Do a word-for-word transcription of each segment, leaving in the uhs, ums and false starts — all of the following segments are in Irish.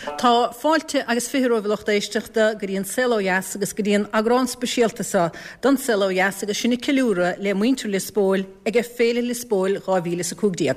Tá fáilte agus fihiróhlocht éisteachta go dtíon selóheas agus go dtíon agrán speisialtasa don selóheas agus sinna ceúra le muintir le spóil ag a féile le spóil gáhíle sa cúgdíag.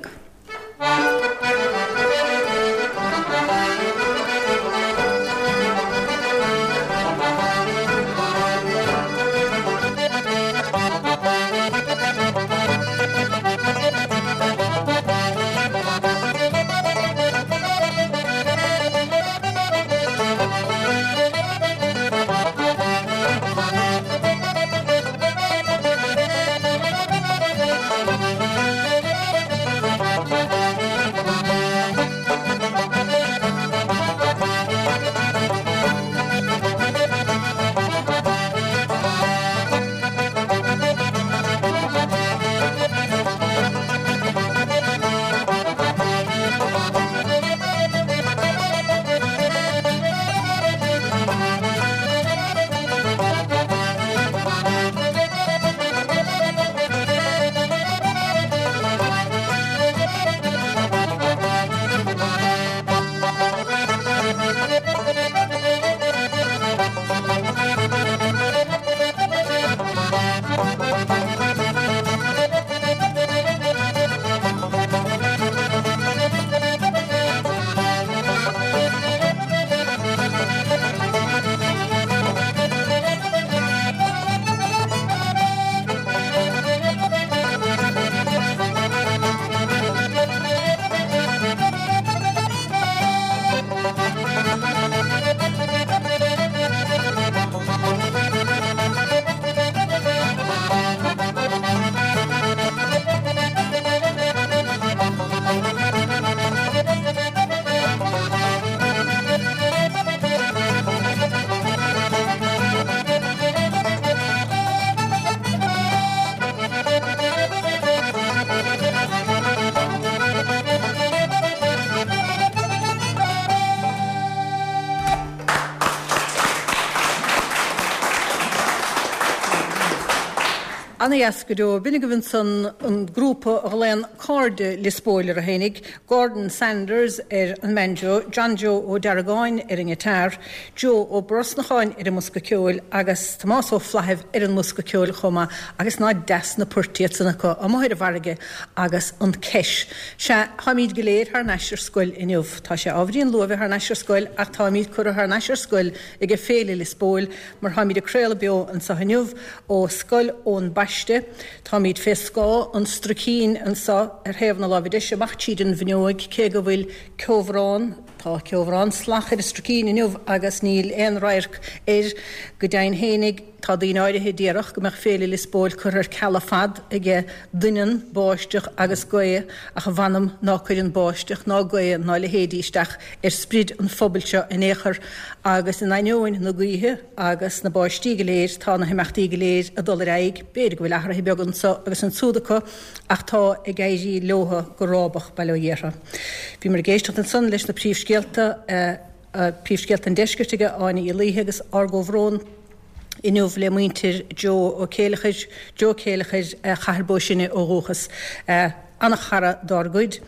Anna Yascado, Binnigan son an grúpa a len corde le spóiler a hénig, Gordon Sanders er an Manjo, John Joe o Daragain er an gitar, Joe o Brosnachain er an Muscaceol, agus Tomás o Flahef er an Muscaceol choma, agus na das na purtiat sanako, a mohir a varige, agus an kesh. Sha hamid geleir har nasher skull in jov, ta sha avrian love har nasher skull, ach ta hamid kura har nasher skull, ige féle le spóil, mar hamid a krele bio an sahanjov, o skull on bash Tá míad fescá an stracín an sa ar hefna lavidisha machtíd an vinioig ke go bhfuil ceomhrán tá ceomhrán slachar stracín inniuh agus níl ein rairc er go dain hénig tá dín áirithe díarach go meach féile le spóil chur ar calafad ige duinen báisteach agus goie a go bhanam ná chuirin báisteach ná goie ná le hédíisteach ar sprid an fobalse in échar agus in ainoin na guithe agus na báistí goléir tá na himachtaí goléir a dul raig beidir go bhfuil achar began sa agus an súdacha ach tá i gairí lóha go rábach bailíra. Bhí mar géisteach an san leis na príomhscéalta príomhscéalta an deisgirtige ána i líthe agus argóhrón inniuh le muintir Joe ó céalachaid, Joe céalachaid charbóisina ó rúchas Anna chara dargud,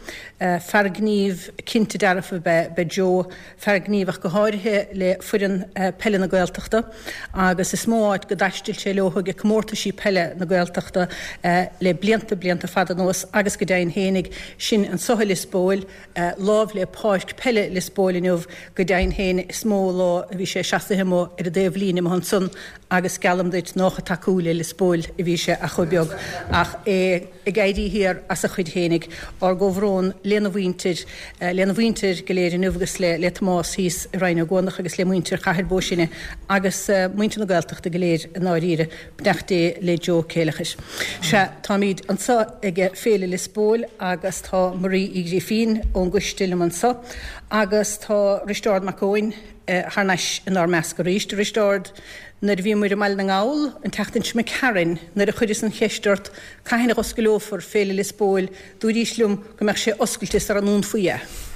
fergníomh cinnte darafa be, be Joe, fergníomh go háirithe le fuirin uh, pelle na gaeltachta, agus is móid go daistil sé leocha go cmórta sí pelle na gaeltachta uh, le blianta blianta fada nós, agus go dain hénig sin an soha le spóil, uh, láv le páist pelle le spóil inniuh go dain héin smó lá a bhí sé seastathimó ar a déobh lína mo son, agus galam duit nócha tacúile le spóil a bhí sé a chubeog, ach é i gairí hir as a chuid hénig ar go bhrón lena bhaintir uh, lena bhaintir go léir nugus le le Tomás hís Ryan Gónach agus le muintir chahir bóisine agus uh, muintir na gaeltachta go léir an áíre bneachté le Joe céalachas. Se tá míad an sa ige féle le spóil agus tá Marie Igri fin ón gustil man sa agus tá Ristard McCoin uh, harnais an ar measca ríist Ristard na bhí muir meall na ngáil an teachtain me Karen na a chuidir an cheistart caiinna oscailófar féle le spóil dúríslum go meach sé oscailtis ar an nún faoie.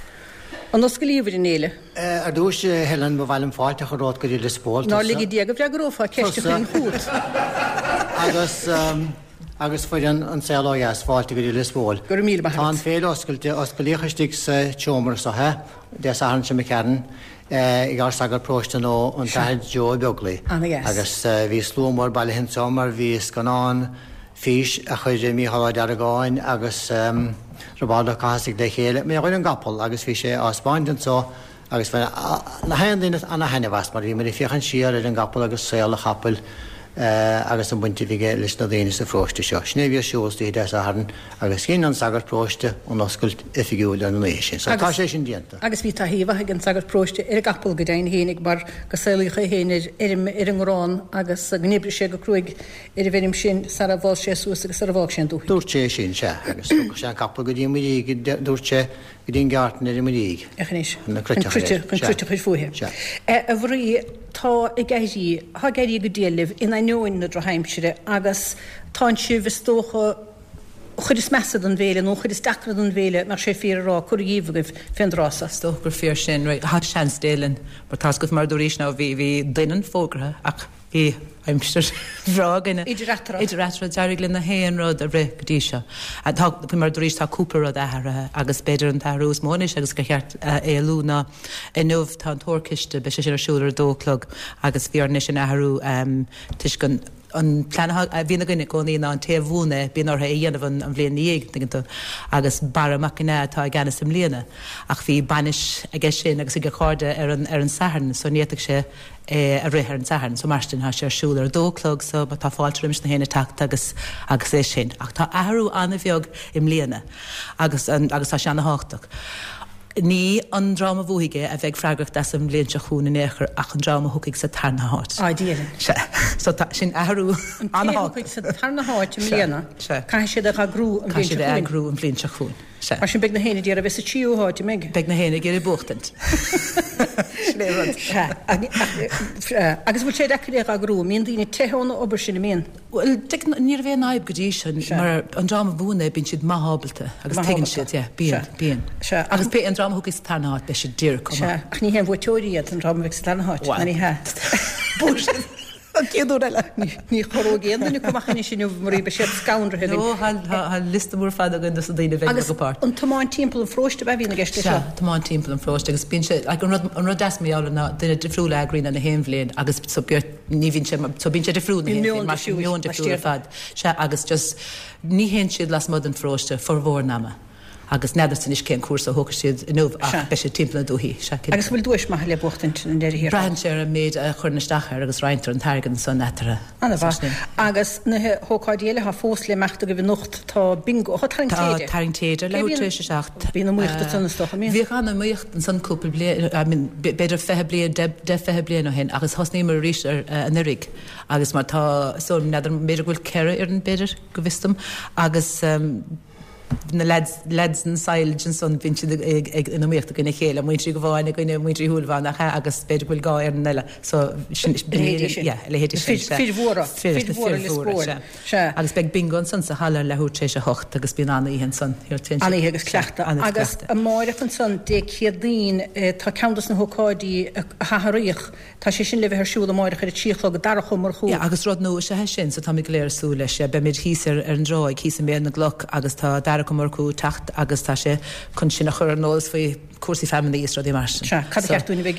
An oscailíomhar in éile? Ar dúis Helen mo bhhailm fáilte chu rád go dtí le spóil. Ná ligí diaga bhre grófa ceiste chuin chuút. Agus agus fuidan an saolas fáilte go dtí Lisbóil. Gur míle Tá an féile oscailte oscailíchastig sa teomar sa he, de san sem me cean, i gar sagar próiste nó an taid Jo Beaglaí. Agus bhí slúmór bailile hin somar, bhí scanán fís a chuidir Mícheál Deargáin agus Robáda Cásigh de chéile. Mé chuir an gapal agus bhí sé á Spáin den so agus na haon daine anna henne bheas mar bhí mar i fiochan siar ar an gapal agus saola chapel agus an buinte bhíige leis na daine sa fróiste seo. Snéomh sios dí de a haran agus cin an sagar próiste an oscailt ifigiúil an éis sin. Tá sé sin dianta. Agus bhí tá híomh an sagar próiste ar gapal go dain hénig mar go saolacha héanaar ar an gráin agus gníbre sé go cruig ar a bhéim sin sa a bháil sé suas agus sa a bháil sin dú. Dúirt sé sin se agus sé an capal go dtí muí dúirt sé go dtíon gartan ar muí. Echanis. Na cruite chuid fuithe. A bhrí tá i gairí, thá gairí go déalah ina nóin na Droheimsire agus tá si bhistócha chud is measad an bhéile nó chud is dacrad an bhéile mar sé fírará chuíomh fenrása. Sto gur fear sin há sean délan mar tá go mar dúéis ná bhí bhí duinean fógrathe ach bhí aimimsir bhráganna idirretra deirigh le na héan rud a ré go dtí seo. A tá mar dúéis tá cúpla rud athrathe agus beidir an tarús mónis agus go cheart éúna i nuamh tá an tóirciiste be sé sé arsúlar dóclog agus bhíar sin athú tuis gon an plan bhína gine gcóí ná an taobhúna bíon ortha dhéanamh an bblion níag agus bara macina tá gana sem líana ach bhí banis a gceis sin agus i go cháde ar an saharn so níach sé a réthar an saharn so marstin há sé arsúlar dóclog so ba tá fáiltrims na héna tacht agus agus é sin ach tá ahrú anna bheog im líana agus agus tá seanna háach. Ní an drama bhuaige a bheith freigracht as an bléonse chuúna néchar ach an drama thucaigh sa tarna háit. Á díana. So sin ahrú anna háit sa tarna háit im líana. Cai sé a grú an bléonse chuún. Cai sé a grú an bléonse chuún. Mar sin beg na héna díar a bheits a tíú háit i meg. Beg na héna géir buchtant. Agus bhfuil sé deachréach a grú, míon daoine teónna obair sin míon. Well, níor bhéh naib go dtí sin mar an drama bhúna bín siad maithábalta agus tegann siad, bíon, bíon. Agus bé an drama thugus tarna háit be sé dír com. Ach ní hen bhtóiríad an drama bheith sa tarna háit, na ní he. Búrsin. Céadú eile ní chorógéan na cumachchaine sinú marí be sé scaunrathe. No, há lista mór fada gan sa daine bheith go páirt. An tamáin timppla an fróiste bheith hína gceiste seo. Tamáin timppla an fróiste agus bín sé an rud deasmaíála na duine defriúla agriína na héimhléin agus ní bhín sé so bín sé defriúna héimhléin mar mion defriúla fad. Se agus just ní hén siad las mod an fróiste for bhór nama. agus neidir san is cén cuasa thugus siad nómh ach be sé timpla dúhí. Agus bhfuil dúis maith le buchtain in déir hir. Brian sé a méid a churnastachar agus reintar an targan san netara. Anna bha. Agus na hócáidéile ha fós le meachta go bhí nocht tá bingo tá taring téidir. Tá taring téidir le tríéis seacht. Bhí na muochtta san stocha mí. Bhí anna muocht an san cúpla blian beidir fethe blian de fethe blian ó hen agus thosnaí mar rís ar an irig agus mar tá so neidir méidir bhfuil ceire ar an beidir go bhistam agus na leds an sailid an son vin ag in mécht gona chéile muintrí go bháinna gine muintrí húlháin nach agus beidir bhfuil gá ar an eile so le héidir fihóra agus beag bingon san sa hallar le hút sé a hocht agus bí anna íhen san Anna agus cleachta agus a máire an san dé chéadín tá ceantas na hócáidí a hatharíoch tá sé sin le bheith siúla máire chuir tíoch go darachom mar chuú. Agus rud nó se he sin so tá mé léir sú leis be mid híar ar an ráig hí mé na gloch agus tá dar go marcú tacht agus tá sé chun sin nach chur an nólas faoi cuasí feminna is rodí mar. Cad ceartúna bheith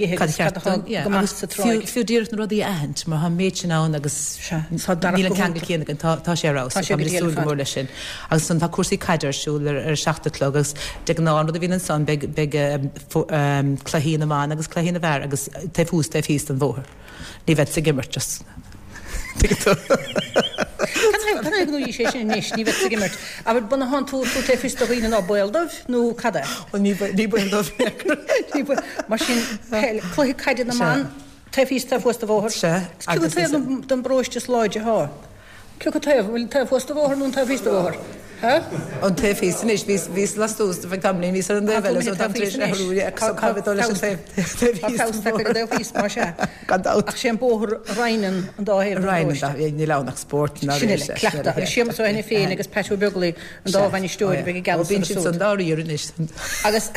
githe fiú díirt na rodí ahent mar ha méid sin án agus níl an ceanga chéanana an tá sé rá súl mór lei sin. Agus san tá cuasí caidirsúil ar seachtalog agus de ná rud a bhín an san be chluhíína má agus chluhíína bhar agus te fús te fís an bmhór. Ní bheith sa gimmert just. Canú sé sin níos ní bheith gimmert. A bhfuil buna há tú tú te fís do riine á boildmh nó cada? ní buildmh mar sin chluí caiide na man te fís te fusta bhór se don bróiste sláide há. Cu go taobh bhfuil te fusta bhór nún te fís bhór. An te físan is vís vís las tústa fe gamlín vís an level so tam tríéis na hrúí cabdó leis an fe fís mar se. Ach sé bóthir Rainan an dáhéir Rainan ní lánach sport ná Cleachta siam so henna féin agus Petrú Begley an dáhainní stóir be gal bín sin an dáíir is. Agus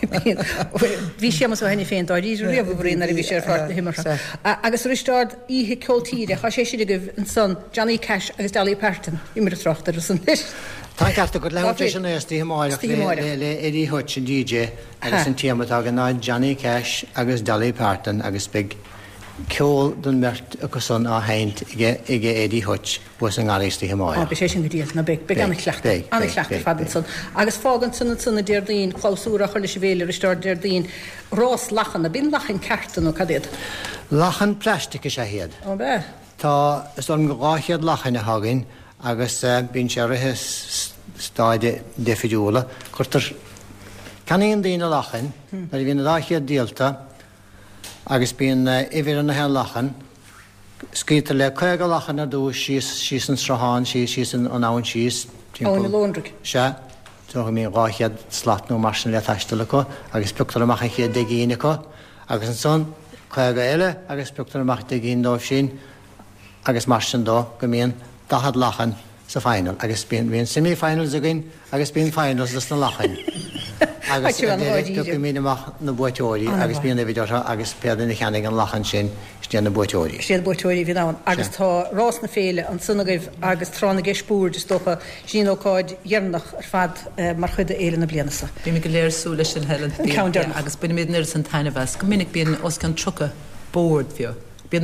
bhí siam so henna féin dáí riomhrín a bhí sé fá himar. Agus ristard ihe coltíide cha sé si go an son Johnny Cash agus Dolly Parton imar trochtar san. Tá ceartta go lehatation is tí máireach le éí hut sin D J agus an tíamatá an ná Johnny Cash agus Dolly Parton agus big ceol don mert agus son á haint ige éí hut bus an gáéis tí máir. Be sé sin godíal na be be anna chlecht anna chlecht fadan son. Agus fágan sanna sanna déirdín chlásúra chuir leis bhéile ristar déirdín rás lachan na bin lachan ceartan ó cadéad. Lachan plastic is a héad. Ó be. Tá is an gáchiad lachan a hagin agus bín sé rithe stáide defiúla chutar caníon daoine lachan na bhíon láchiad díalta agus bíon ihir an na he lachan scítar le chuig go lachan a dúis síos an straháin sí síos an áin síos óna lóndraigh se tu mí gáchiad slatnú mar sin le taistela go agus peachtar amach chéad de gíine go agus an son chuig eile agus peachtar amach de gín dóibh sin agus mar sin dó go mííon dahad lachan sa final agus bíon bhíon semi-finals a gin agus bíon finals leis na lachan. Agus go mí na buitóirí agus bíon na bhíidir agus peadan na cheannig an lachan sin stían na buitóirí. Siad buitóirí bhí an agus tá rás na féile an sunnagah agus trána géispúr de stocha sin óáid dhearnach ar fad mar chuide éile na blianasa. Bí mi go léirsú leis an helen agus buine méid san taine bheits, go minic bíon os gan trocha bód fiú.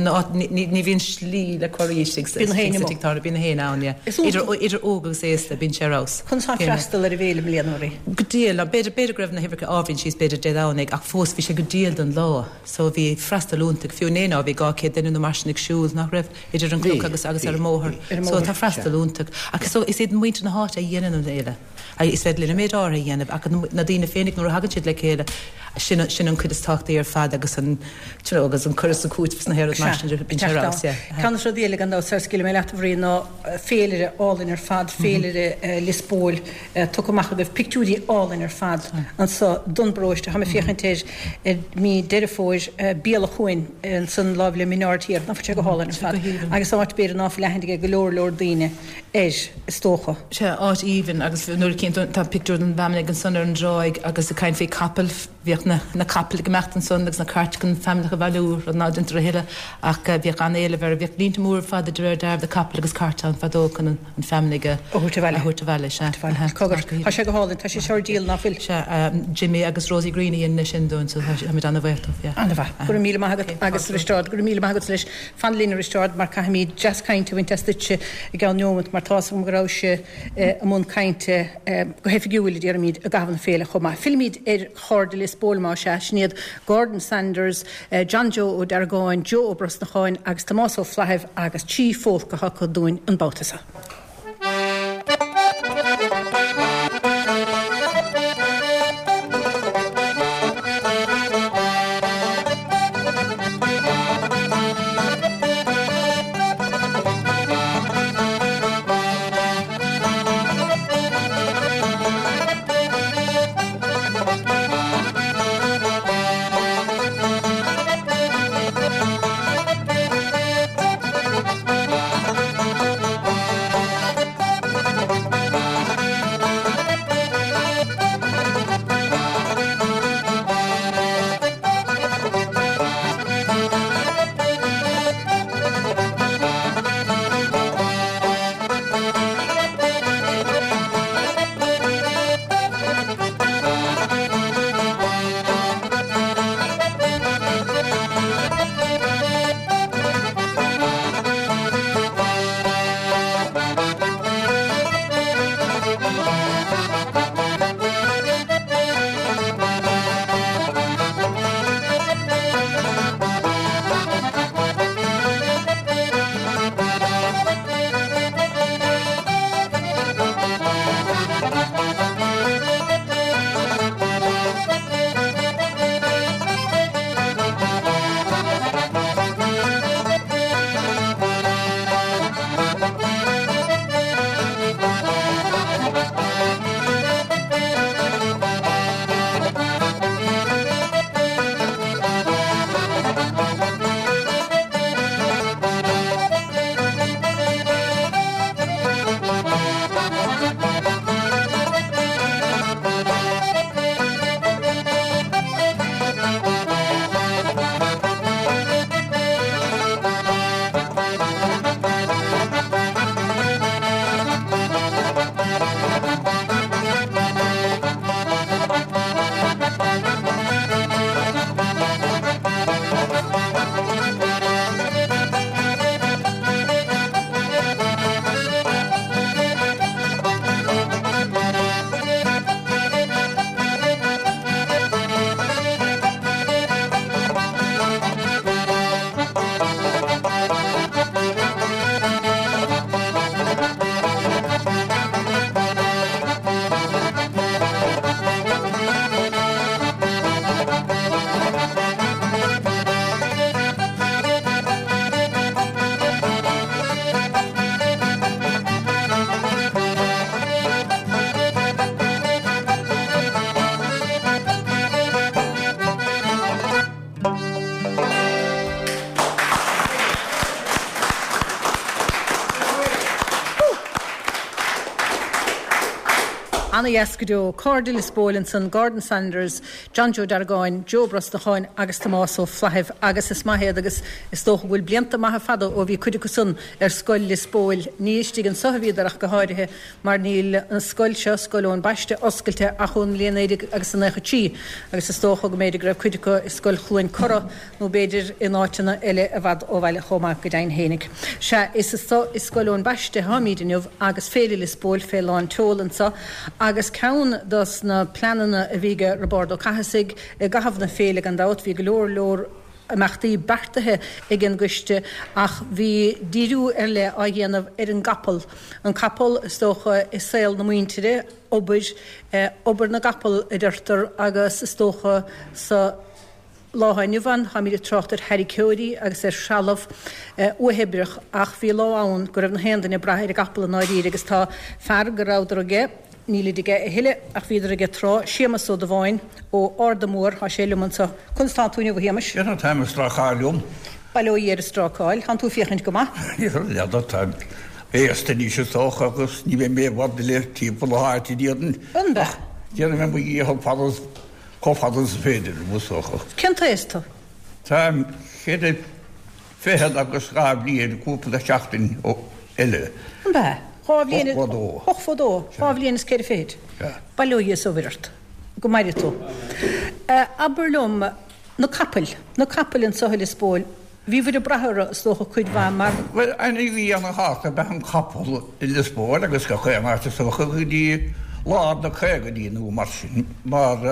Ní bhín slí le choíigh bítar bína héáine. idir ógus éasta bín serás. Chn freistal ar a bhéle blianúí. Go díal a beidir beidir greibh na hifir áhín síos beidir déánig ach fós bhí sé go díal an lá, so bhí freistalúnta fiúnéá bhí gá cé denú na marsinnig siúil nach raibh idir an clú agus agus ar móthir, so tá freistalúnta. Agus is iad muinte na háit a dhéanaan an éile. A is fed lena méid ára dhéanamh ach na dtíine fénig nó hagann siad le chéile sin an chud is táchtaí ar fad agus an agus an churas a cút fs na héir Can se déleg an ná skill mé lehrí ná féle allin ar fad féle lisbóil tuach bh picúí allin ar fad an sa dunbroiste ha fichantéis mí deirefóis béle chuin an san láble minartíir na te go hallin ar fad. agus áit be ná lehendige golóor Lordíine éis stócha. Se áit even agus nuair cin tá picú an bhamnig an san ar an droig agus a caiin fé capel bhíoh na capel gemecht an son agus na cartgan famige valúr an ná dintra heile ach bhíoh an éile bhar bhíoh línt mór fad a dúir dar de capel agus cartán fadócan an famige thuirtahile se. Tá sé go hálinn tá sé seir díal nach fil. Se Jimmy agus Rosie Greene in sin dún mit anna bhirtah. Anna bh gur mí agus ristad gur mí agus leis fanlína ristad mar caiimi jazz cainte bhain testite i g neomad mar tá gorráise a mún cainte go hefigiúil ar míid a gahan féle chomá. Filmíd ar chóir de lisbólmá se sníad Gordon Sanders, John Joe ó Dargáin, Joe ó Brosnacháin agus Tomás ó Flaheh agus tí fólk go hacha dúin an bátasa. Anna Yescadó, Cordil Lisboilinson, Gordon Sanders, John Joe Dargain, Joe Brostachain, agus Tomaso Flahev, agus is mahead agus is toch bhfuil blianta maha fada ó bhí cuidicusun ar scoil Lisboil. Níostig an sohavíidirach go háirithe mar níl an scoil seo scoilón baiste oscailte a chun léanaide agus an echa tí. Agus is toch go méidir greibh cuidicu is scoil chluin cora nó beidir in áitina eile a bhd ó bhile chomá go dain hénig. Se is is scoilón baiste hamídinniuh agus féile Lisboil féláin teolansa agus caun dos na planana a bhíige Roberto Cahasig i gahabhna féile an dát bhí go leor leor amachtaí bartathe ag an guiste ach bhí díú ar le á dhéanamh ar an gapal. An capal is tócha is saoil na muointeide obair obair na gapal i d'iirtar agus is tócha sa láhainniuhan ha míidir trochttar Harry Cody agus ar sealamh uhebrich ach bhí láhain go raibh na hendan i brathir a gapal an áirí agus tá fear go ráidir aige níli dige a hiile ach bhíidir aige trá siamas ó do bháin ó Ardamór ha sé lumansa Constantúine bhhéimeis. Iar táim strácháilúm. Bailó dhéar strácháil, han tú fiachint go maith? Ja, dat táim. Éasta ní sé tócha agus ní bheith mé bhd le típ le háirtí díadan. Anda? Díadan me bhí íhal fadas cófadas féidir músócha. Cinnta ésta? Táim chéad féhead agus rá bliad cúpla seachtain ó eile. Anda? Hochfodó, Háblíon is céir féid. Bailó dhéas ó bhirt. Go maidir tú. Aberlum, na capel, na capel in Sohail Lisboil, hí bhfuidir brathra stócha chuid bha mar... Well, aina bhí an háta be an capel in Lisboil agus go chuir mar socha go dí lád na chuige dí nó mar sin. Mar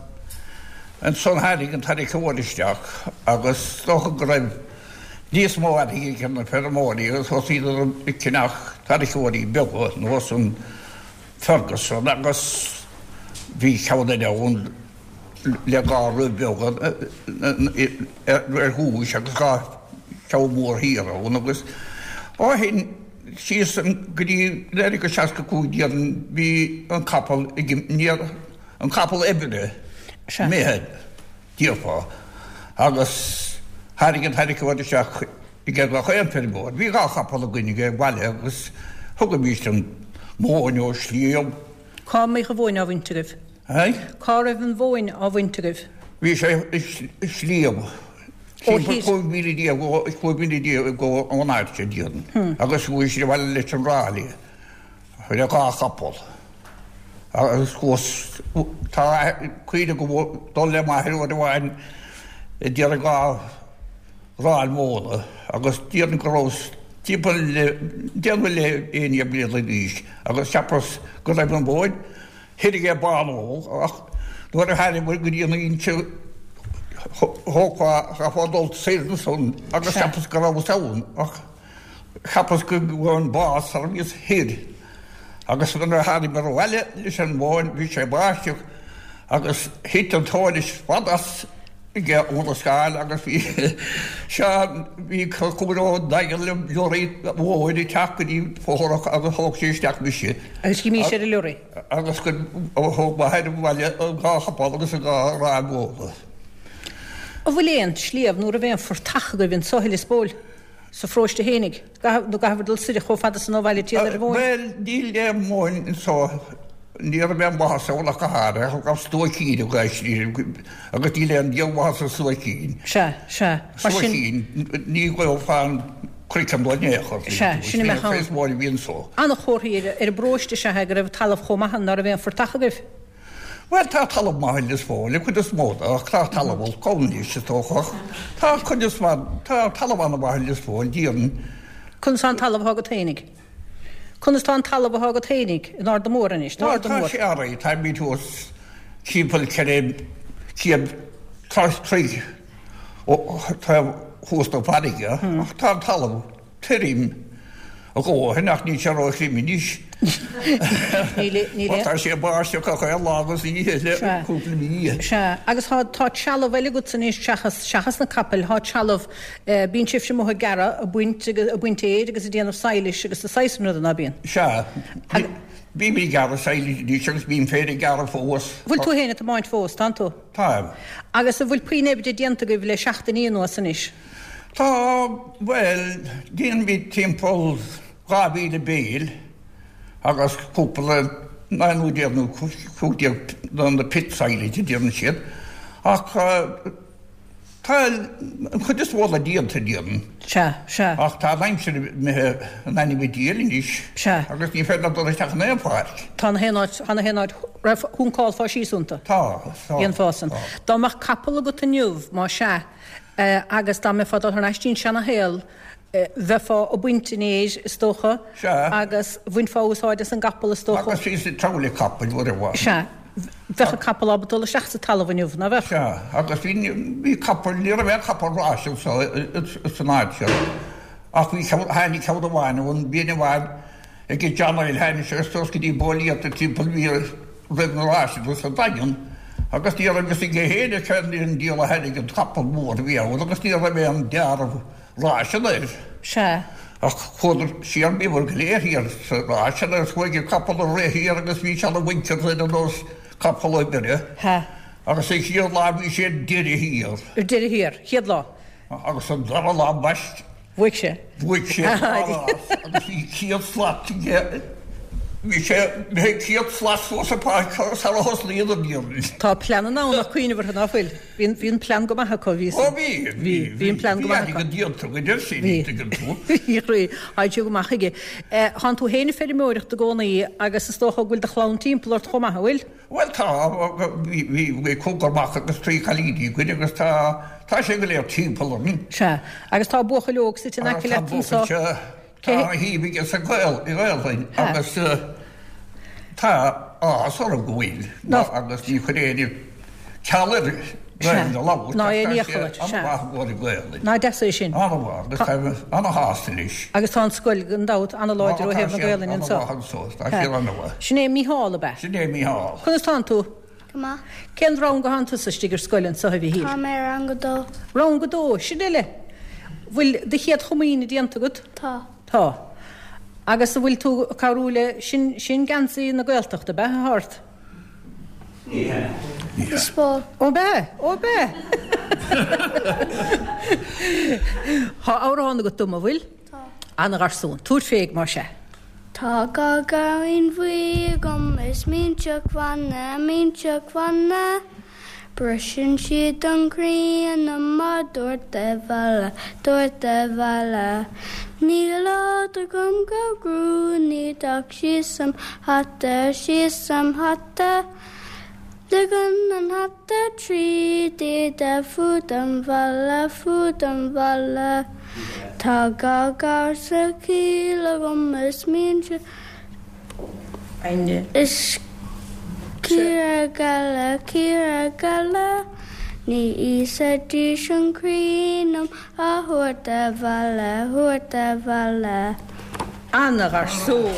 an son hadig an tarig chóiristeach agus stócha go raibh níos mó adig gan na fermóí agus hos idir i cinach tarig chóirí bega nó an Ferguson agus bhí ceanna leabhain le gáú bega ar húis agus gá ceann mór híarán agus á hén síos an grí léir go seaca cúdían bhí an capal an capal ebire méhead díopá agus harig an tarig chóirí seach i gcead go chuan fermór. Bhí gá capal a gcuinige bhaile agus thugad bhí an móin ó slíom. Cá mé go bhóin á bhaintegah? Hei? Cá raibh an bhóin á bhaintegah? Bhí sé slíom. Chóibídí go an áirte díadan. Agus bhí sé bhile leis an rálaí. Chuir a gá capal. Agus chós tá cuide go dul le maithir ó bhhain i dtíar a gá ráil móna agus díadan go rós déanmh le éine bliad le níos agus seapas go raibh an bóid hirig é banó ach nuair a hair bhfuil go dtíana ínte hóá a fádul séan son agus seapas go raibh saoin ach chapas go bhfuin bás ar níos hir agus gan ar hair mar bhile leis an bháin bhí sé báisteach agus hit an táilis fadas ige óna sáil agus bhí se bhí cumrá dagan le leorí bhóid i teachgadí fóthach agus thóg sé isteach miise. Agus cí mí sé leorí? Agus go thóg bhaid bhile an gáchapá agus an gá rá bhóla. A bhfuil éon slíomh nuair a bhéon fortacha go bhíon Sohail Lisboil sa fróiste hénig. nó gahardul sidir cho fada san óhhaile tíad ar bhóin? Well, díl le móin só níor bhean bhasa ó le caháda chu gab stóicín ó gaiisí agus tí le an díomhhasa suicín. Se, se. Suicín, ní go fáin cricam donéchar. Se, sinna me chan. Fes mór bhíon só. Anna chóirí ar bróiste se go raibh talamh chomahan nar a bhéon fortacha goibh? Well, tá talamh maithil Lisboil, le chud is móda ach tá talamhil comní sé tóchach. Tá chud is tá talamh anna maithil Lisboil díon. Chun san talamh thugad hénig? Chun is tá talamh thugad hénig in Ardamór inis? Tá tá sé araí, tá mí tús cípal ceirib cíab trí tá hústa padige ach tá talamh tuirim a gó hinach ní se rá chlíimi níos. Tá sé báiste chu chuil lágus í le cúpla mí. Se agus tá tealamh bhile go san éis seachas na capel há tealamh bíon sibh sem mtha gara a buinte agus a déanamh sailis agus a saisna an bíon. Se bí mí gar saoilí agus bíon féidir gar fós. Bhfuil tú héna máint fós tá tú? Tá. Agus a bhfuil puoinébide déanta go bh le seachtaíon san is? Tá well díon bhí timppó rábhí le béal agus cúpla ná nú déanú chuúdíag don na pitsaile déanana siad ach tá chud is bhla díanta dían. Se se. Ach tá bhaimse naine bh díalíis agus ní féna do teach napáir. Tá hénáid hanna hénáid raibh húnáil fá síúnta. Tá íon fásan. Dáach capala go tanniuh má se agus dá me fá ar neistín sena héal bheitá ó buintenéis istócha agus bhain fáúsáid an gapal istócha. Agus sí trala capal bhd bhá. Se. Bhecha capal abdul seachsa talhainniuh na bheith. Se agus bhí capal ní a bheith capalráisiil san áid ach bhí hanig cead amháin bhn bíana bháin ag gé Johnil haine sé tos go dtí bolí a timppla bhí réráisiil go san dain agus tí agus i géhéine chuí an díal a henig an capal mór bhí agus tí a bheith an dearmh ráisiil éir. Se. Ach chuidir síar bíhar go léirhíar ráisiil ar chuige capal a réhíar agus bhí se a winter an dos capal bire. Agus é siad lá bhí sé dirir híar. Ar dirir híar, chiad lá. Agus an dar lá baist. Bhuiic sé? Bhuiic sé agus bhí chiad flat bhí sé bhé chiad flat fós apá sa hos líad a bíorn. Tá plean ná nach chuoinehar an áfuil. Bhín plean go maitha có ví. Ó bhí bhín plean go go díanta go dir sí gan tú. Bhí ruí áidú go maithaige. Han tú héna féidir móireach do gcónaí agus is tócha bhfuil de chlán timppla ar chomá bhfuil? Well tá bhí cógarmach agus trí chalídí chuide agus tá tá sé go léir timppla ní. Se agus tá bucha leog si na le Tá híbhí sa ghil i bhilhain agus tá ás or gohfuil agus ní churéidir ceir ná é níochaid ná de sin anna hástalis. Agus tá scoil an dat anna láidir ó hebh na gaalinn in sa. Sinné míála be? Sinné míá. Chn is tá tú? Cén rán go hananta sa stigur scoilinn sa bhí hí? Tá mé rán go dó. Rán go dó, sinile? Bhfuil de chéad chomíine díanta go? Tá. Tá. Agus a bhfuil tú carúla sin sin gansaí na gailteachta be hart? Spó. Ó be, ó be. Tá árána go duma bhfuil? Tá. Anna garsún, túr féig mar se. Tá ga garin bhui gom is mínte chwanna, mínte chwanna. Brusin siad an crían na má dúirta bhela, dúirta bhela. Ní láda gom go grú, ní dag sí sam hatta, sí sam hatta. Ligan an hatta trí, dída fúd an bhela, fúd an bhela. Tá ga gar sa cíla gom is mínte. Is Kira gala, kira gala, ni isa dis an crinum a huirta bhela, huirta bhela. Anna garsún.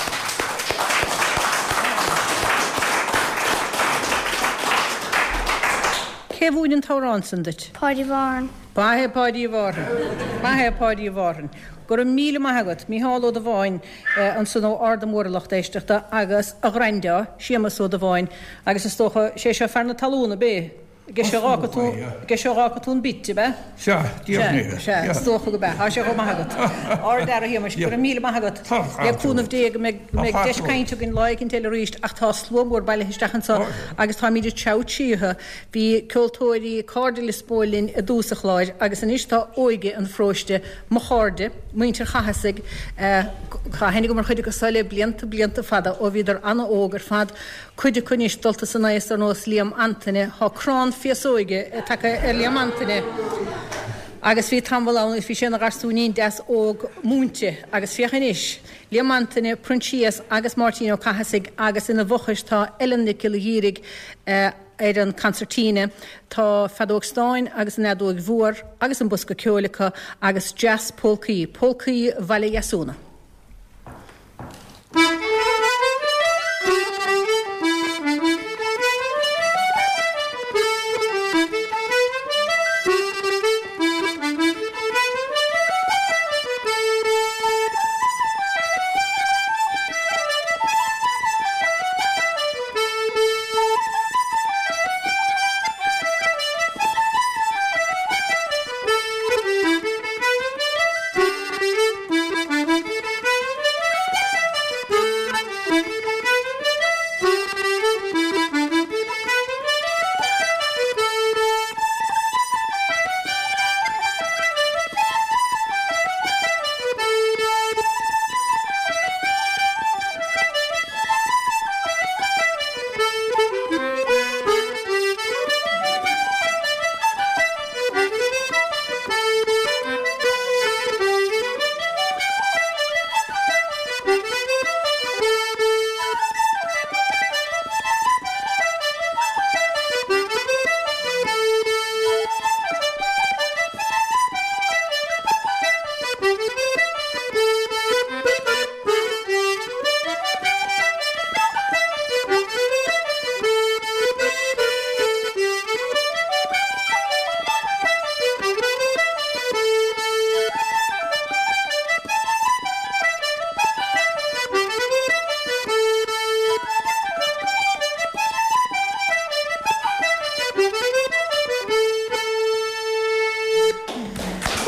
Cé bhúin an tárán san dit? Páidí bharn. Báthe páidí bharn. Báthe páidí bharn. Gur an míle maigad, míháló a bháin an san ó ardamórlacht éisteachta agus a grindea, siamas ó a bháin, agus is tócha sé se ferna talúna bé. Ge serácha tún bitte be? Se, díomh Se, tócha go be, há sé go maigad. Ar dar a himas, gur an míle maigad. Le cúnmh déag me deiscaintú gin leiginn teile ríist ach tá slómór bailile histeachansa agus tá míidir tetííthe hí cultóirí cardil spólinn a dúsachláid agus an istá óige an fróiste mo cháde, muintir chahasig cha hennig go mar chuide go saile blianta blianta fada ó bhíidir anna ógur fad chuide chunis dolta san éis ar nós Liam Anthony há crán fiasóige take ar Liam Anthony. Agus bhí tamhán is bhí sin na garsúnín des óg múnte agus fiochan-is. Liam Anthony, Prunchias agus Martino Cahasig agus ina bhuchas tá Ellen Nickel-Hírig ar an concertíne tá fadógstáin agus nedóg bhuar agus an busca ceolacha agus jazz polcaí, polcaí Valle Yasuna.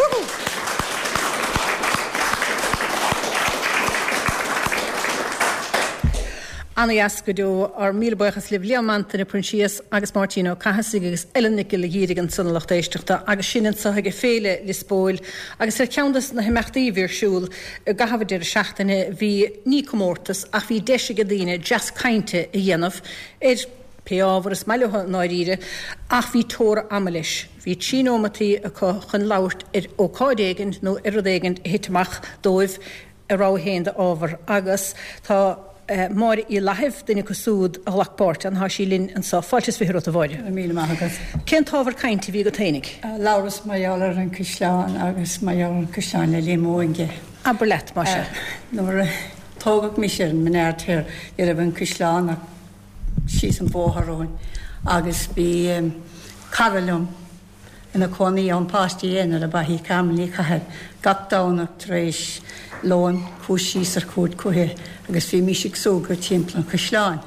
Anna Jascudo ar mílbuchas le bbliamanta na Princías agus Martino Cahasig agus Ellen le hírigan san lechtéisteachta agus sinan saige féle le spóil agus ar ceandas na himachtaí vírsúil gahabhaidir seachtainna bhí ní commórtas ach bhí deise go dtíine just cainte i dhéanamh ar peáhar is maileha náiríre ach bhí tóra amaleis. Bhí tínómatí a chun lauert ar ó cáidégan nó iradégan hitach dóibh a ráhéin de ábhar agus tá Uh, mar í lahibh duine cosúd a lachpáirt an há sí linn an sá fáiltes fihir a bhaide. Míle maithagad. Cén tábhar cainte bhí go tainig? Uh, Lauras maiálar an Cusláán agus maiálar an Cusláán le lémóinge. Aber leit mar se. Nuair tógad mi sé an mnéirtíir ar a bhain Cusláán ach sí an bótharóin agus bí um, Carolum ina cónaí an páistí éanaar a bahí camlí chathe gapdánach tréis lón cúsís ar cúd cuthe agus bhí mísigh sógra timpplain Cusláán.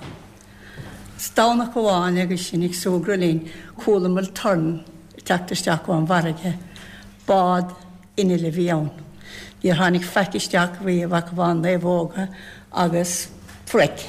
Stánach goháin agus sinnig sógra lín cólamil tarn teachtasteach go an bharige bád ina le bhíán. Níor tháinig feiceteach bhí a bhac bhain le bhóga agus freic.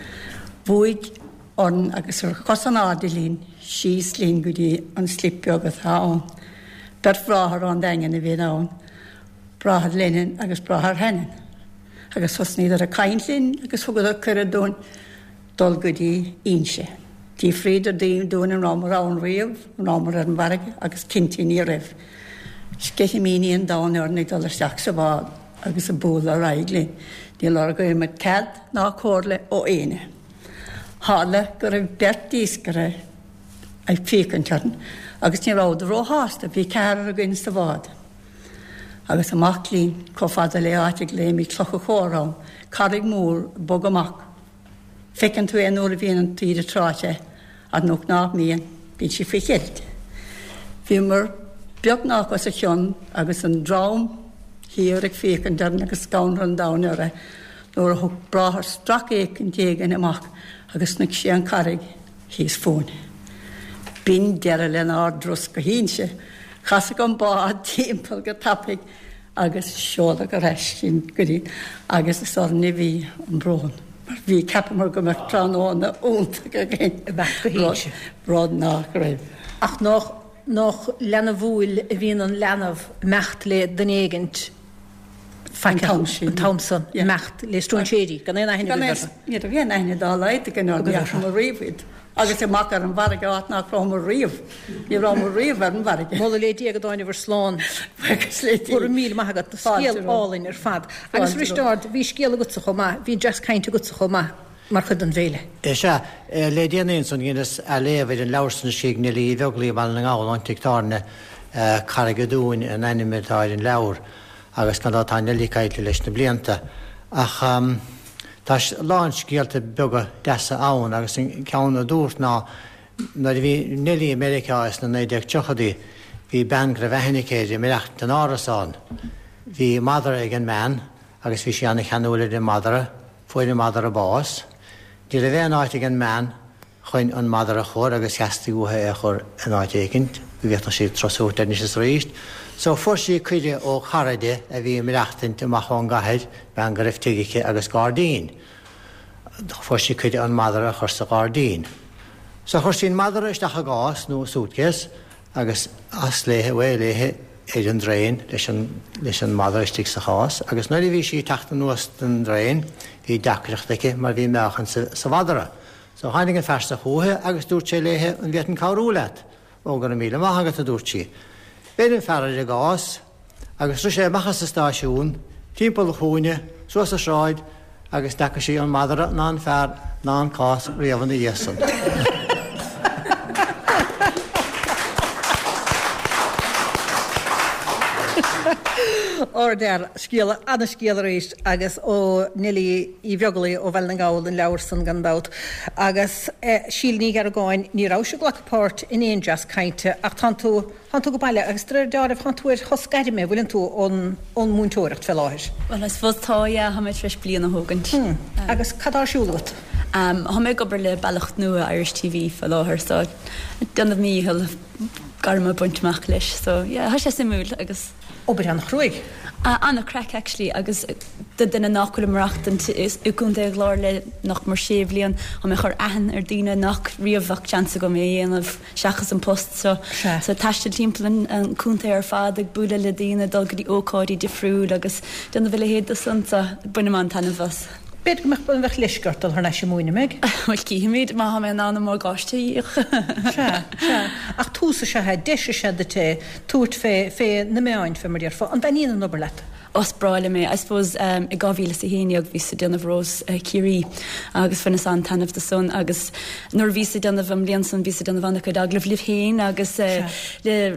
Bhuaig orn agus ar chosan ádilín síos lín go dtí an slipio agus tháin. Ber bhráthar an daingan a bhí án. Bráthar linen agus bráthar henin. Agus was níidir a caintlinn agus thugad a cur a dún dul go dtí ionse. Tí fríidir daon dún an rámar an riamh, an rámar ar an bharige agus cintí ní rih. Sceithi mííon dáin ornig dul ar seach sa bhád agus a búla a raiglín. Ní lar go imid cad ná cóirle ó éine. Hála gur a bert díoscara ag fícantarn agus ní rád ró hásta bhí cear a gin sa bhád. Agus amach lín có fada le áiteigh le mí clocha chórán, carig mór bog amach. Fecinn tú éon úr a bhíon an tíad a tráte a nóg ná míon bín si fichilt. Bhí mar beag nach as a chion agus an drám híor ag fécinn darn agus gán an dáinare nóair a thug bráthar strach éic an dégan amach agus nig sé an carig híos fón. Bín deire le ádros go hínse, chasa go bád timppel go tapig agus seola go reis sin goí agus is orna bhí an brón. Mar bhí capamar go mar tránóna únta go gin brád nach raibh. Ach nach nach lena bhúil a bhíon an lenamh mecht le den éigent Thomson mecht le strún séí gan éana hinine Ní a bhíon aine dá leid gan mar riomhid. Agus é mac ar an bharige áit nach rám riomh. Ní rám riomh ar an bharige. Móla le díag a dáinine bhar slán fu mí maigad scéalálinn ar fad. Agus risteád bhí scéala go chomá, hí just cainte go chomá mar chud an bhéile. É se le déanaon san gginas a léomhid an leirsanna sig na lí bheaglaí bhil na gáil an tiictáne carige dúin an animetáid an leabhar agus gan dátáine lícaidle leis na blianta. Ach tá láin scéalta beaga deasa ann agus ceanna dúirt ná na bhí nilí Americáis na néideag tuchadaí hí ben gra bheithinnicéidir mireacht an árasáin. Bhí madar ag an mean agus bhí sé anna cheanúla de madara, foiidir madar a bás. Dí le bheith áit ag an mean chuin an madar a chóir agus cheasta gutha a chur an áit éigint, bhíocht sé trosúta níos is ríist. So for sí chuide ó charaide a bhí mireachtain amachán gatheid ben go raibh tuigice agus Gardaín. For sí chuide an madara a chur sa Gardaín. So chur sín madara isteach a gás nó sútcés agus as léthe bhfuil léthe éidir an dréin leis an madara istigh sa chás, agus nuair bhí sí teachta nuas an dréin hí deachreachtaige mar bhí meachan sa madara. So hánig an fersta chuthe agus dúirt sé léthe an bhíout an cabhrúlaat ó gan míle maithagad a dúirt sí. Béidir fearir a gás, agus ru sé machchas sa stáisiún, timppla a chúine, suas a sráid, agus decha sí an madara ná an fear ná an cás riamhan na dhéasan. Or der scéala anna scéala rééis agus ó nilí í bheaglaí ó bhil na gáil an leabhar san gandát. Agus sílní ar gáin nírá se glachpát in éon jazz cainte ach tá tú go bailile agus tríir dearmh chu túir choscaidime bhfuiln tú ón múntóireacht fel láthir. Well is fós tá ha méid freis bliana hógant. Agus cadá siúlagat. Um, ha mé gobar le bailach nua Irish T V fel láthir, so donna míhil garma buintach leis, so yeah, ha sé simúil agus. Obair an chruig? Uh, Anna crack actually, agus de duna nachhfuil marachtant is ucún de glár le nach mar séblion, ha me chur ahan ar dina nach riamhach chance go mé anamh seachas an post, so sure. So taiste timplan an cúnta ar fad ag búla le dina dul go dí ócáidí difriúd agus duna bhfuil héad a santa buine man tanna bhas. Beth gymach bod yn fach lisgart al hwnna si mwyn ymig? Wel, cihymyd, mae hwnna'n anna mor gosti i'ch. Sia, sia. Ach tŵs y sia hedd, des y sia dy te, tŵrt fe, fe na meoen fe myr iarfo, ond da ni'n yn oberlet? Os braile me, I suppose, um, i gofil y hini ag vis y dyn of Rose uh, Curie, agus fyna san tan of the sun, agus nor vis y dyn of ymlianson, vis y dyn of anna cyd aglif lif hen, agus uh, le...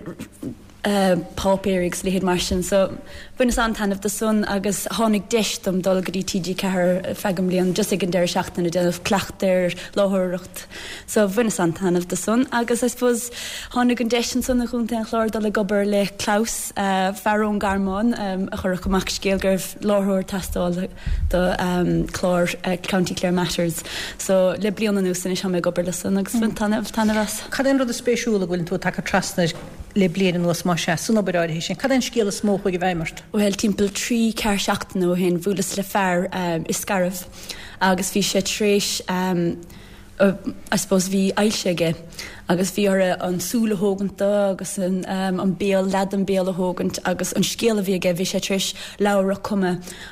Uh, Paul Erics le héad marsin, so bunas an tan of the sun agus hánig deistum dul go dtí T G Cahar fegam blion just ag an deir seachtainna déanamh clachtar láthaireacht, so bunas an tan of the sun agus I suppose hánig an deistin sun a chunta an chlár dul le gobar le Klaus uh, Farón Garmán um, a chur amach scéal gur láthair tastáil do um, chlár uh, County Clare Matters, so le blion an úsin is ha me gobar le sun agus bun tan of tan of us. Cad ein rud a spéisiúla bhfuil tú take a trasna le blian an os má sé sun obair hééis sin. Cad ein scéal a smócha go bhhaimart? Well, timpel trí cear seachtain ó hen bhualas le fearr um, is scarabh agus bhí sé tréis um, uh, I suppose bhí ailseige agus bhí ar an súla hóganta agus an, um, an béal lad an béal a hógant agus an scéal a bhí aige bhí sé tréis leabhar a cuma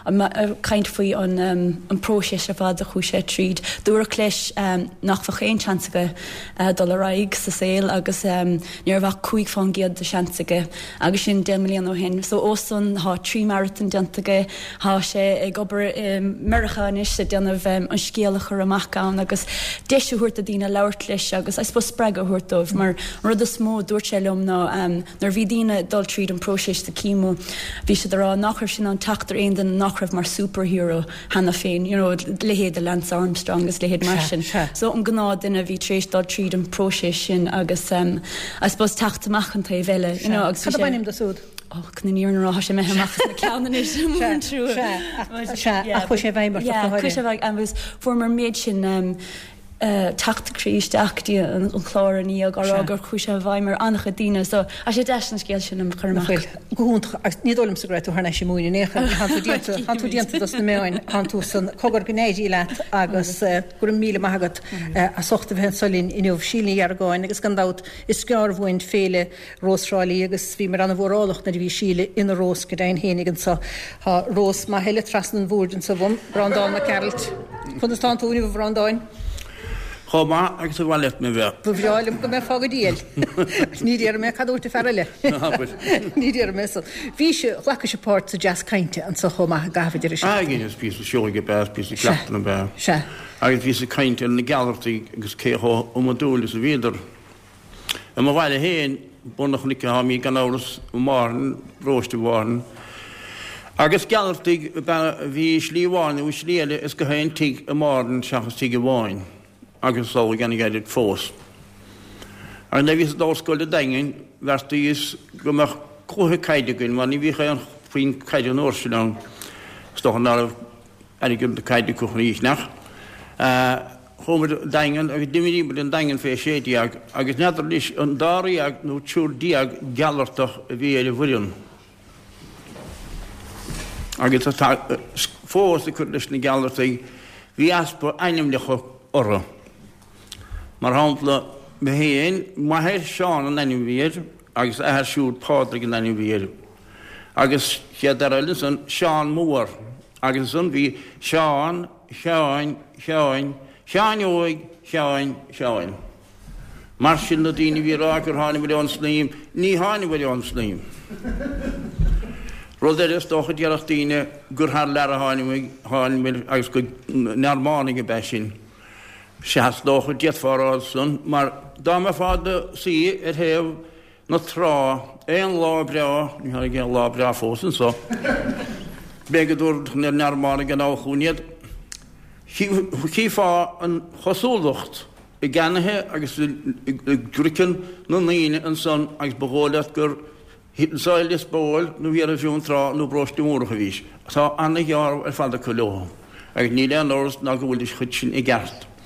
caint faoi an, um, an próséis a bhd a chu sé tríd dúair a cléis um, nach fa chéin seansaige uh, dul a raig sa saoil agus um, níor bhah cuaig fan giad de seansaige agus sin den million ó hen, so ósan há trí marathon diantaige há sé ag obair um, marachánis sé déanamh um, an scéal a chur amach ann agus deisú thuirt a dtína labhart leis agus I suppose sprag hurtóh mar rud a smó dúirt sé lom ná um, nar bhí dína dul tríd an próséis de címú bhí sé rá nachraibh sin an taachtar aon den nachraibh mar superhero hena féin, you know, lehéad a Lance Armstrong agus lehéad mar sin. So an gná duine bhí tréis dul tríd an próséis sin agus um, I suppose taachtamach an ta bheile, you know, agus Cad a bainnim da súd? Oh, cna níor na ráise me hamachchas na ceanna is mún trú. A chu sé bhaimart a chuir sé bhaig agus formar méid sin um, Uh, tachta críiste achtaí an chláir ní a gur chuise bhaimar annach a dtíine, so a sé deisna scéal sin am chumach. Gohúnta nídólam sa greitú harna sé múine nécha han tú dianta dos na méin han tú san cogur gnéidí leat agus gur míle maigad a sochta bhein solín inniuh sílí argáin agus gandát is scearbhhain féle Rósrálaí agus bhí mar anna bhórálach na bhí síle ina Rós go dain hénigan sa ha Rós má heile trasnan bhúrdin sa bhum Brandáin na Caralt. Chun tá túní bh Brandáin? Choma agus a bhhaile me bheith. Bhreáilm go mé fágad díal. Ní dhéar mé cadúirta fearile. Ní dhéar mé so. Bhí sé chhlacha sé páirt sa jazz cainte an sa chomá gafaid ar a gin is pís seoige bes pís clachtan be. Se. Agus bhí sa cainte na galartaí agus céá um a dúla sa bhéidir. A má bhhaile héin bunach nica ha mí gan áras máin róiste bháin. Agus galartaí bhí slíomháin u slíile is go hain tí a máin seachas tí go bháin. Agus sá gan gaidir fós. Ar na bhí dáscoil a daingin, bharta is go meach cótha caidegain, mar ní bhí an faoin caiide an orsin an stochan ar aigim de caiide cúchan ísnach. Chomar daingin, agus dimidí bud an daingin fé sédiag, agus nedar lís an dáriag nó túrdíag galartach a bhí eile bhurion. Agus fós a chur leis na galartaí, bhí aspa einnim lecha orra. Mar hámpla me héin, má héir Seán an ennim vír, agus a héir siúd Pádraig an ennim vír. Agus chéad ar eilin san Seán Mór, agus san bhí Seán, Seáin, Seáin, Seáin óig, Seáin, Seáin. Mar sin na dtíine bhí rágur hána bhfuil an slím, ní hána bhfuil an slím. Rud er is doch a dhearach tíine gur haar lear a hána agus go narmánig a besin. Se has doch a dietfárád sun, mar dáma fáda sí ar hef na trá, ein lá brea, ní har gén lá brea fósin, so. Begad úr narmánig an áchúniad. Chí fá an chosúldocht i ganathe agus gricin na níine an son agus bególiaad gur Hitten sáil is ból, nu bhí a bhún trá nó brosti múracha bhís. Tá anna ghear ar fáda go leha. Agus ní le an áras ná go bhfuil is chud sin i gceart.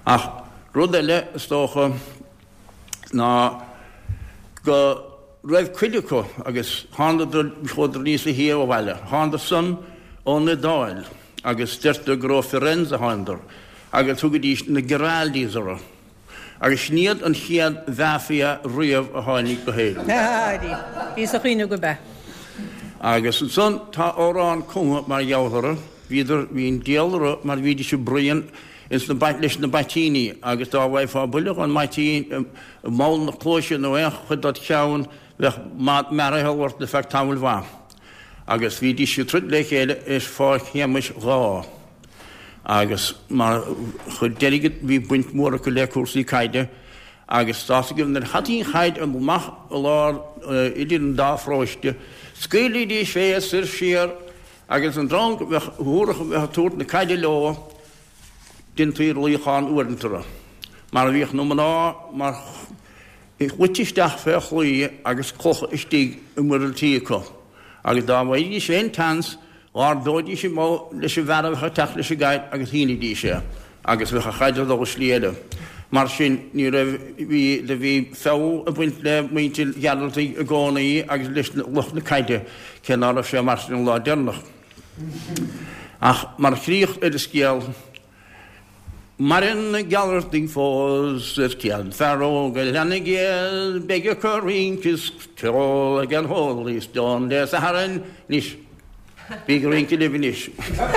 Ach, rudele stocha na go raibh cuidiúco agus hána chuidir níos a híomh bhile. Hána san ó na dáil agus steirta gro Firenze háindar agus tugadís na Geraldísara. Agus sníad an chiad bheafia riamh a hánig go héile. Bhís a chuoine go be. Agus an son tá órán cuma mar jauthaire, híidir hín déalra mar bhíidir se brian is na bait leis na batíní agus dá bhaid fá buileach an maití máil na clóise nó éach chud dat cheann bheith marthehairt na fecht tamil bha. Agus bhí dí se trid le chéile is fá chéimis rá. Agus mar chud deligad bhí buint mór go le cuasaí caide agus tásaigh na chatín chaid an bmach a lár idir an dáfráiste. Scaoilí dí fé sir siar agus an drang bheith thuúracha bheith túirt na caide leo din tír líáin uintara. Mar a bhíoch nó ná mar chuitisteach fé chluí agus clocha istí i muirtííá. Agus dá bhhaid í sé tans ár dóidí sé má leis sé bhharh teach leis gaiid agus híinedí sé, agus bheitcha chaidir do sléad. Mar sin ní raibh bhí de bhí fé a bhaint le muintil gealtaí a gánaí agus leis luch na caide ceanna sé mar sin lá dearnach. Ach mar chríocht ar a scéal mar in na gealtaí fós ar cean feró go lena géal beige choríncas ceol ag an hólís don de sa haran níos. Big rinky living issue.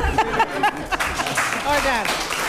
Order.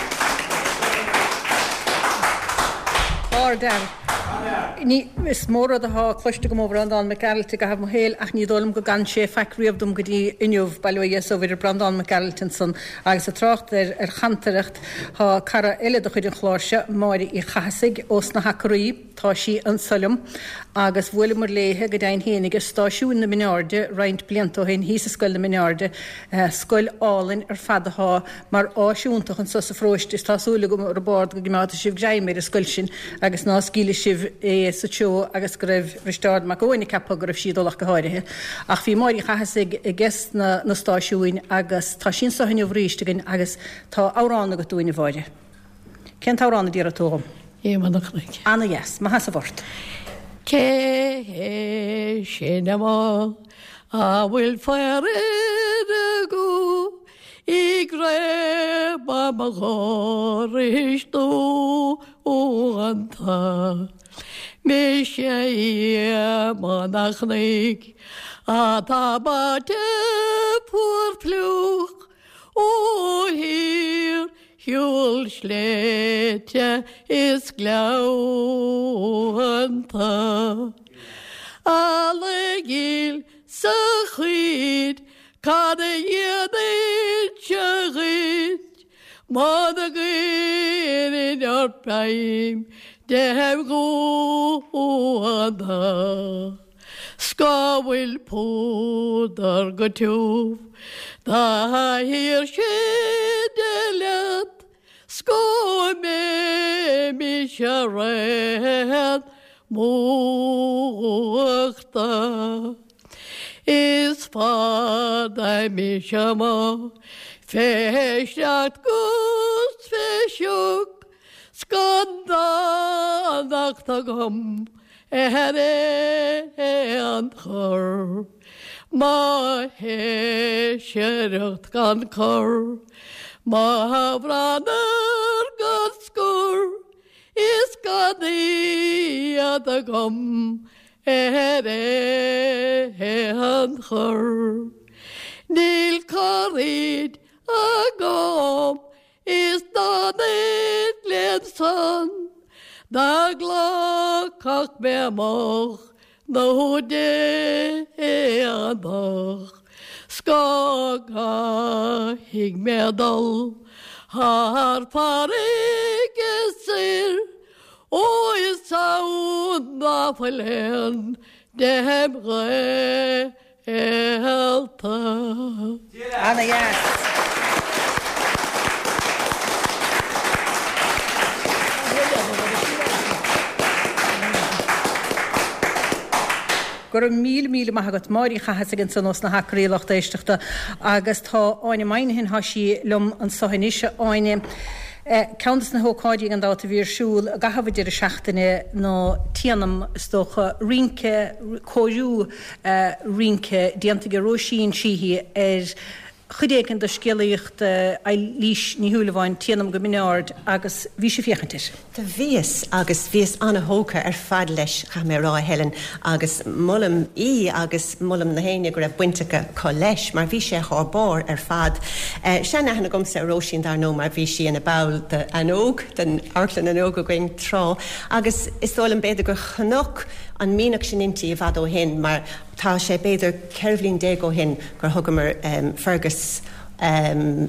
Order. Ní is mór a ha chluiste go mór Brandán McGaralty go haf mo héil ach ní dólam go gan sé feicríomhdum go dtí inniuh bailúige so bhíidir Brandán McGaraltinson agus a trocht ar ar chantaricht ha cara eile do chuidir chláirse máirí i chasaigh os na hacarí tá sí an solum agus bhfuil mar léthe go dain héananig stáisiún na miniarde roint bliantó hain hí sa scoil na miniarde scoil álinn ar fadaá mar áisiúntaach an sosa fróist is tásúla go ar bord go gmáta sibh gréimir a scoil sin agus ná scíla sibh é sa teo agus go raibh ristáid mac óinnig cappa go raibh siadolach go háirithe. Ach bhí máirí chasaigh i gceist na na stáisiúin agus tá sin sa hinneamh ríistegin agus tá áránna go dúine bháide. Cén tá áránna díar a tógam? É man nachnig. Anna yes, ma has a bhort. Cé sin amá a bhfuil fear a go i gréib a ma gáiristú ó anta. Mi sé ma nachnig a tá bate púr plúch ó hir Hjúl slétja is gláanta. Alle gil sa chyd, kada yedin chagit, mada gilin orpaim, dehem goada. Skawil púdar gotúf, da hir skedelet, skå med mi kärret mokta. Is fada mi kärma, färstat gust färsjuk, skanda naktagam, är en kör. Ma hesherot kan kör, ma vranar gatskur, iskadi atagam, är en kör. Nil karid agam, istadet ledsan, dagla kak bemach, no de adach. Skaga hig medal, har paregesir, og i sauna falen, dem relta. Anna, yes. Gur míl míle maithagat máirí chaithe an san os na hacaríocht éisteachta agus tá áine maine hin hasí lom an sohaníise áine Countess na hóáidí an dáta bhír siúil a gahabhaidir a seachtainine nó tíanam stocha rinke choú rinke diantaige roisín sihí ar chudécan do scéalaíocht a lís ní thuúlaháin tíanam go miniord agus bhí sé fiochantais. Tá bhíos agus bhíos anna hóca ar fad leis cha mé rá helen agus mulam í agus mulam na héine go raibh buintecha có leis mar bhí sé thbáir ar fad. Se nachna gom sa róisín dar nó mar bhí si ina bail de anóg den airlan anóg a going trá agus is tólam beidir go chanach an mínach sin intí a bhd ó hin mar tá sé beidir ceirhlín dé ó hin gur thugamar um, Fergus um,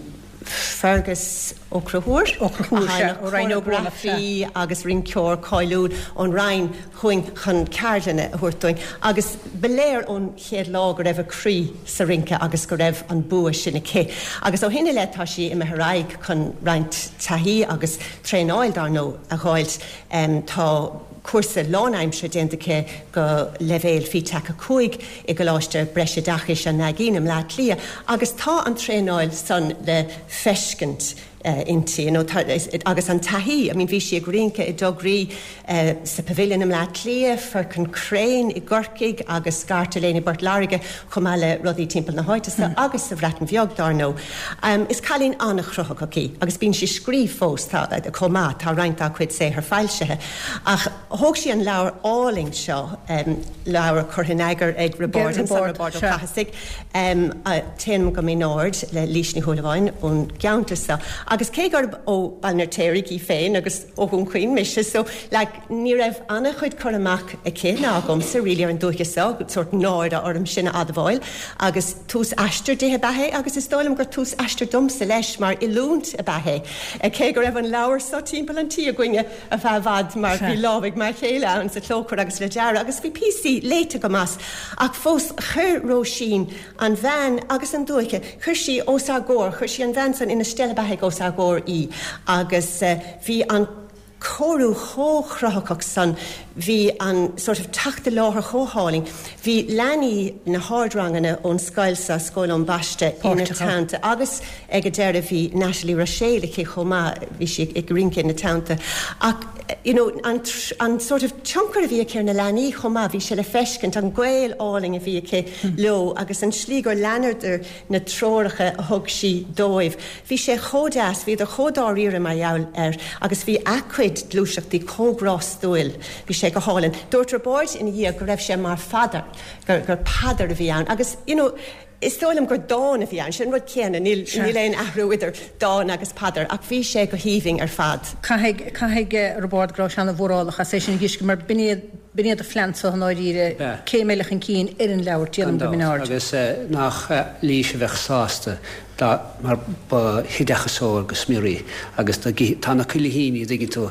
Fergus ó Crothúr ó Crothúr ó Ryan O'Brien fi agus rin ceor coilúd ón Ryan chuing chun cardanna a thuirtuin agus beléir ón chéad lá go raibh a crí sa rinca agus go raibh an bua sinna cé. Agus ó hinna le tá sí i me haraig chun Ryan tahí agus tréáil dar nó a gháilt um, tá cuasa lánaimse déntaché go levéil fi take a chuig i go láiste breise dachis a nagínam lá lia agus tá an tréáil san le fescint Uh, inti, you know, agus an tahí, I mean, bhí sé grinke i dogrí uh, sa pavilion am lá lia for con crain i gorcaig agus garta léna bort láige chumáile rodí timppel na háite mm. agus sa bhreatan bheag dar nó. Um, is chalín annach chrucha cocí, agus bín si scrí fós tá uh, comá tá reinta chuid sé ar fáilsethe. Ach thóg sí an leabhar áling seo um, leabhar churthanéiger ag rabord an san rabord ó chahasig um, uh, téanam go mí náird le lísní thuúlaháin ón geantasa. Agus cé garb ó balneirtéirigh í féin agus ó chun chuoin mise, so like, ní raibh anna chuid chur amach a cé ná gom sa rilí ar an dúchasá, sort náir a orm sinna adbháil, agus tús eistir déthe bethe, agus is dólam gur tús eistir dumsa leis mar i lúnt a bethe. A cé gur raibh an leabhar sa timppel an tí a gcuine a bheithhad mar bhí lábhaigh mar chéile an sa tlóchar agus le deara, agus bhí P C léite go mas, ach fós chur róisín an bhean agus an dúiche, chur sí ósá góir, chur sí an bhean san ina stelle bethe ósá agor í agus bhí uh, an choú chóchrachach san bhí an sort of tachta láthar chóháling bhí leanaí na hádrangana ón scailsa scóil an baiste ina tanta agus ag a deire bhí Natalie Rochelle ché chomá bhí si ag rince na tanta ach you know an, tr- an sort of chunkar a bhí céir na leanaí chomá bhí se le feiscint an gcuil áling a bhí ché lo agus an slígur leanardir na tróiricha a thug si dóibh bhí sé chodáas bhí idir chodáíre mar jaall ar agus bhí acuid dlúiseachtaí cógrás dúil bhí sé go hálan. Dúirtar bord ina dhé go raibh sé mar fadar gur, gur padar a bhí an agus you know is tólam gur dáin a bhí an sin rud céanna níl léon ahrú idir dáin agus padar ach bhí sé go híhing ar fad. Caithfidh ar bord grá seanna bhórálach a sé sin gisci mar biniad Biniad a flansa an áíre cé méilech an cín ar an leabhar tíanam go mináir. Agus nach lís a bheith sásta mar ba hidechasó agus smirí agus tána cuilihíní d tú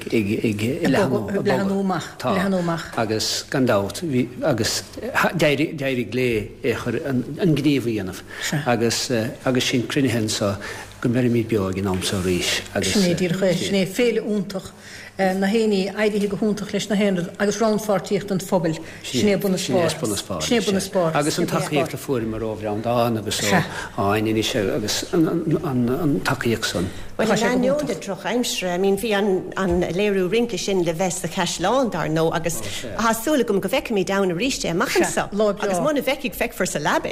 ag lehanúmach agus gandát agus deirí lé an gníomhíanamh agus agus sin crinnehan sa go mé mí beag in amsa ríis. Sné dír chuir sné féle úntach. Na héine aidirthe go húntaach leis na héanad agus ránfartíocht an fphobal sné buna spáir. Sné buna spáir. Agus an taíocht a fuair mar óbhre an dáin agus áin in sé agus an taíoach san. Well, I know the troch aimstre. I mean, bhí an an léirú rinke sin le vest a Caslán dar nó agus hasúla gom go bheice mí down a ríiste amachchan sa. Agus muna bheiceigh feic for sa labbe.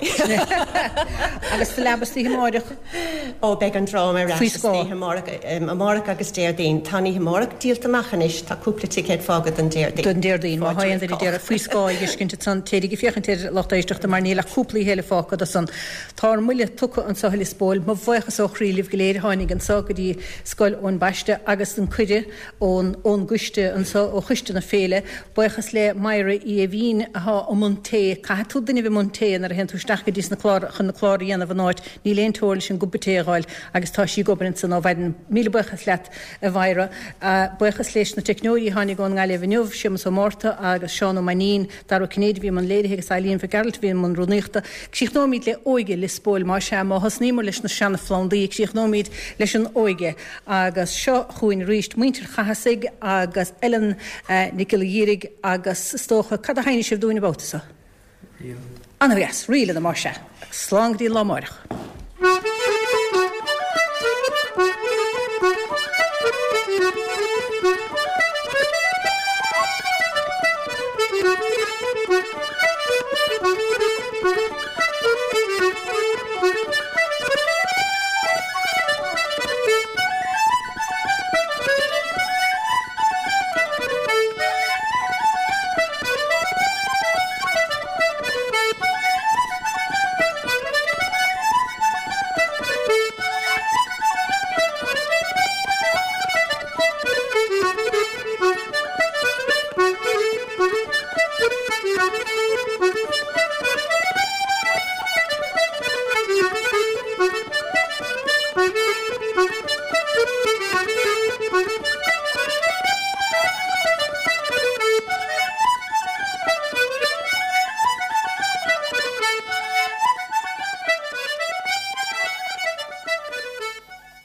Agus sa labas tí hamáireach? Ó beg an drám ar ras tí hamáireach amárach agus déirdín. Tání hamáireach díalta machanis tá cúpla ticéad fágad an déirdín. Dun déirdín, má hain idir déir a fuiscáid giscinnte san téidir go fiochantir lochtaíisteachta mar níla cúplaí héile fágad a san. Tá muile tucha an sahil spóil, má bhaichas ó chríomh go léir hánig an sa dí scoil ón baiste agus an cuide ón ón guiste an so ó chuiste na féle buchas le maire í a bhín ha ó monté ca tú duine bh monté ar hen tú stacha dís na chlár chun na chláíana a bhnáid ní léon tóil sin gobetéáil agus tá sí gobann san á bhaiden míle buchas leat a bhaire buchas leis na technóí hánig ón gáile bhniuh sim so mórta agus seán ó manín dar ó cnéad bhí man léide agus ailíonn fe galt bhí man runníochta síochnómíd le óige le spóil má sem má hasnímar leis na seanna flandaí síochnómíd leis an óige agus seo chuin ríist muintir chahasigh agus Ellen uh, Nicolaírig agus stócha cad a haine sibh dúin báta sa. Anna bheas, riile na mar se, sláng dí lá marach.